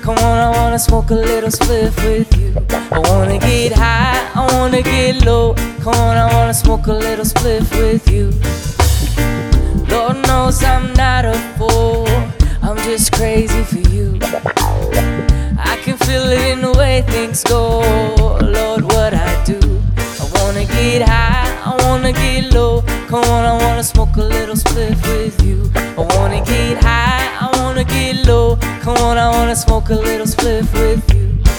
Come on, I wanna smoke a little spliff with you. I wanna get high, I wanna get low. Come on, I wanna smoke a little spliff with you. Lord knows I'm not a fool, I'm just crazy for you. I can feel it in the way things go. Lord, what I do. I wanna get high, I wanna get low. Come on, I wanna smoke a little spliff with you. I wanna get high, I wanna get low. Come on, I wanna smoke a little spliff with you.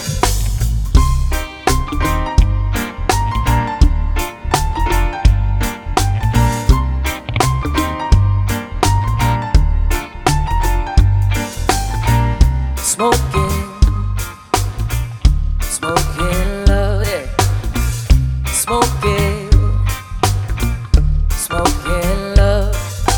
Smoking, smoking love, yeah. Smoking, smoking love.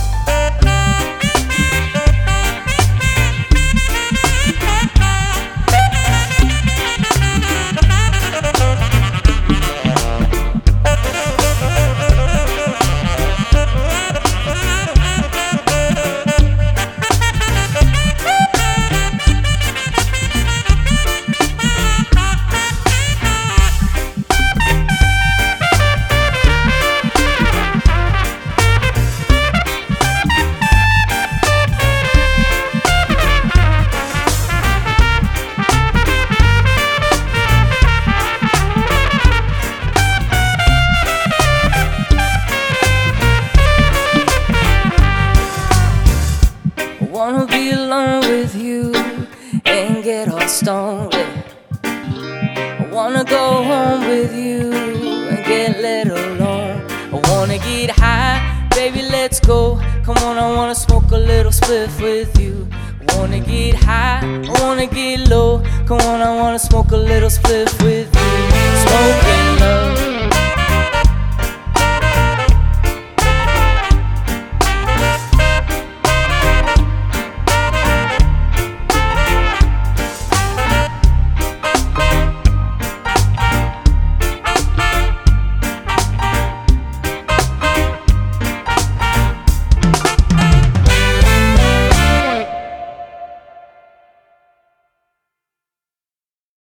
I wanna be alone with you and get all stoned. I wanna go home with you and get let alone. I wanna get high, baby, let's go. Come on, I wanna smoke a little spliff with you. I wanna get high, I wanna get low. Come on, I wanna smoke a little spliff with you. Smoking love.